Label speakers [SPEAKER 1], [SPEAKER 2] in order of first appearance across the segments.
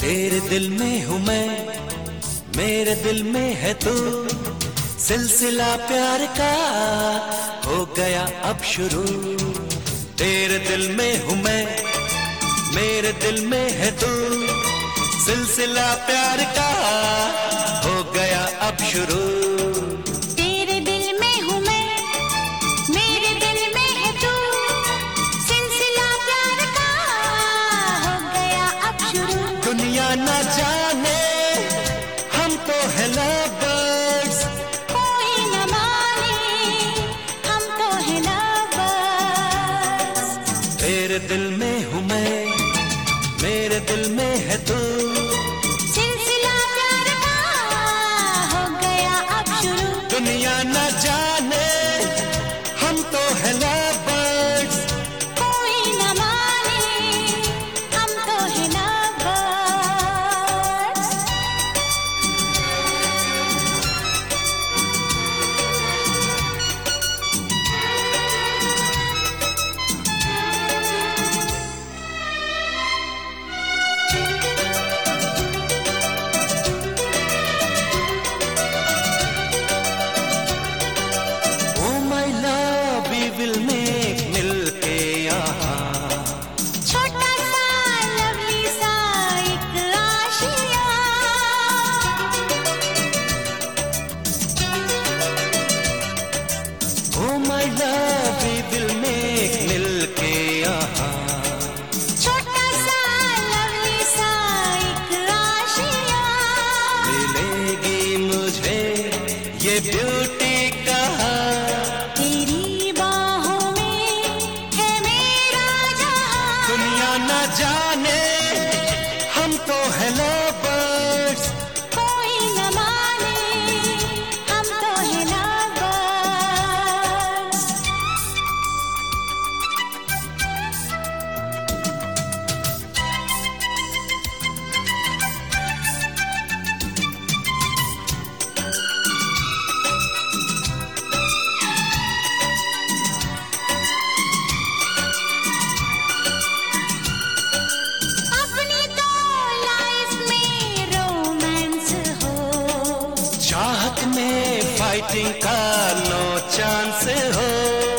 [SPEAKER 1] तेरे दिल में हूँ मैं, मेरे दिल में है तू। सिलसिला प्यार का हो गया अब शुरू। तेरे दिल में हूँ मैं, मेरे दिल में है तू। सिलसिला प्यार का हो गया अब शुरू।
[SPEAKER 2] तेरे दिल में हूँ मैं, मेरे दिल में है तू। सिलसिला प्यार का हो गया अब शुरू।
[SPEAKER 1] दुनिया न जाने हम तो है लवर्स,
[SPEAKER 2] कोई न माने हम तो है लवर्स।
[SPEAKER 1] तेरे दिल में हूँ मैं, मेरे दिल में है तू।
[SPEAKER 2] सिलसिला प्यार का हो गया अब शुरू।
[SPEAKER 1] दुनिया न जाने हम तो है लवर्स,
[SPEAKER 2] कोई न माने हम तो है लवर्स।
[SPEAKER 1] विल मेक मिलके यहाँ।
[SPEAKER 2] छोटा सा लवली सा एक आशिया।
[SPEAKER 1] Oh my love we will make मिलके यहाँ।
[SPEAKER 2] छोटा सा लवली सा एक आशिया।
[SPEAKER 1] मिलेगी मुझे ये ब्यूटी कहाँ।
[SPEAKER 2] तेरी बाहों में है मेरा जहां।
[SPEAKER 1] दुनिया न जाने हम तो है लवर्स,
[SPEAKER 2] कोई न माने हम तो है लवर्स। अपनी तो लाइफ में रोमांस हो।
[SPEAKER 1] चाहत में फाइटिंग का नो चांस हो।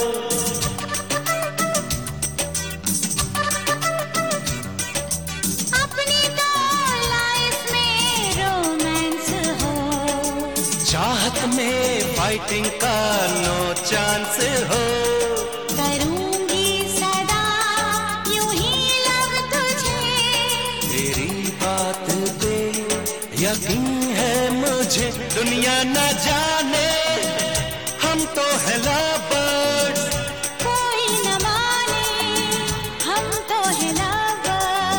[SPEAKER 2] अपनी तो लाइफ में रोमांस हो।
[SPEAKER 1] चाहत में फाइटिंग का नो चांस हो।
[SPEAKER 2] करूंगी सदा यूं ही लव तुझे।
[SPEAKER 1] तेरी बात पे यकीन है मुझे। दुनिया न जाने हम तो है लवर्स,
[SPEAKER 2] कोई न माने हम तो है लवर्स।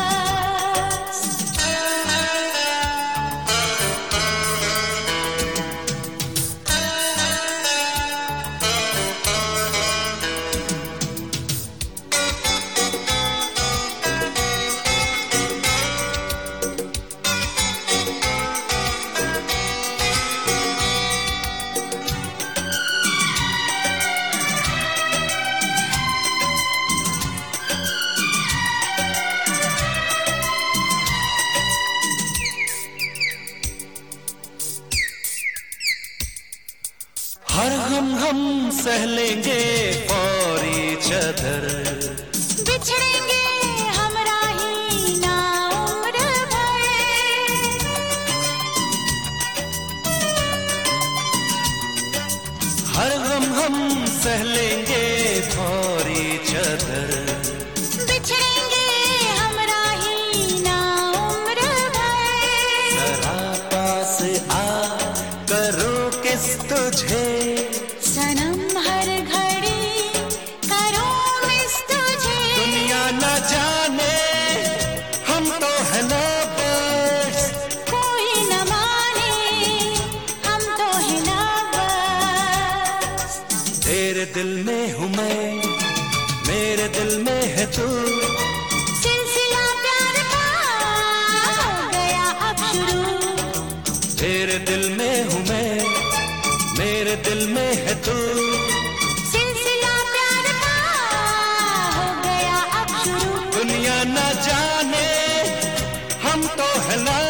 [SPEAKER 1] हर हम सह लेंगे फॉर ईच अदर।
[SPEAKER 2] बिछड़ेंगे हम राही ना उम्र भर।
[SPEAKER 1] हर हम सह लेंगे फॉर ईच अदर।
[SPEAKER 2] बिछड़ेंगे हम राही ना उम्र भर।
[SPEAKER 1] जरा पास आ करो किस तुझे।
[SPEAKER 2] सनम हर घड़ी करो मिस तुझे।
[SPEAKER 1] दुनिया न जाने हम तो है लवर्स,
[SPEAKER 2] कोई न माने हम तो है लवर्स।
[SPEAKER 1] तेरे दिल में हूँ मैं, मेरे दिल में है तू।
[SPEAKER 2] सिलसिला प्यार का हो गया अब शुरू।
[SPEAKER 1] तेरे दिल में हूँ मैं, मेरे दिल में है तू।
[SPEAKER 2] सिलसिला प्यार का हो गया अब शुरू।
[SPEAKER 1] दुनिया न जाने हम तो है बोलना